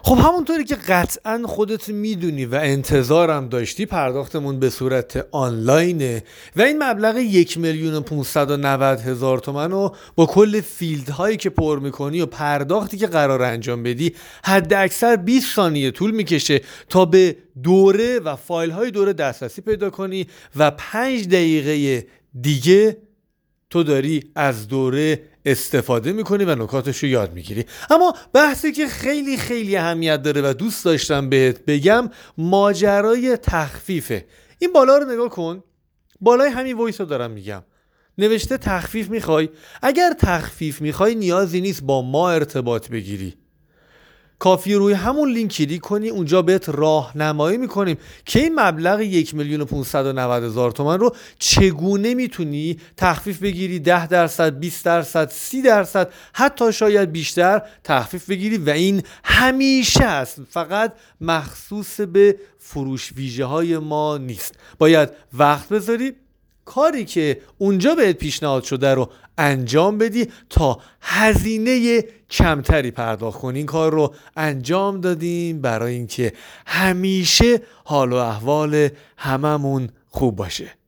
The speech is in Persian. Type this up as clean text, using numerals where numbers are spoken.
خب همونطوری که قطعا خودت میدونی و انتظارم داشتی، پرداختمون به صورت آنلاینه و این مبلغ 1,590,000 تومان رو با کل فیلدهایی که پر میکنی و پرداختی که قرار انجام بدی حد اکثر 20 ثانیه طول میکشه تا به دوره و فایل های دوره دسترسی پیدا کنی و 5 دقیقه دیگه تو داری از دوره استفاده میکنی و نکاتش رو یاد میگیری. اما بحثی که خیلی خیلی اهمیت داره و دوست داشتم بهت بگم ماجرای تخفیفه. این بالا رو نگاه کن، بالای همین وایس رو دارم میگم، نوشته تخفیف میخوای؟ اگر تخفیف میخوای نیازی نیست با ما ارتباط بگیری، کافی روی همون لینک کلیک کنی، اونجا بهت راهنمایی میکنیم که این مبلغ 1,590,000 تومان رو چگونه میتونی تخفیف بگیری، 10%، 20%، 30%، حتی شاید بیشتر تخفیف بگیری و این همیشه هست، فقط مخصوص به فروش ویژه های ما نیست. باید وقت بذاری کاری که اونجا بهت پیشنهاد شده رو انجام بدی تا هزینه کمتری پرداخت کنی. این کار رو انجام دادیم برای اینکه همیشه حال و احوال هممون خوب باشه.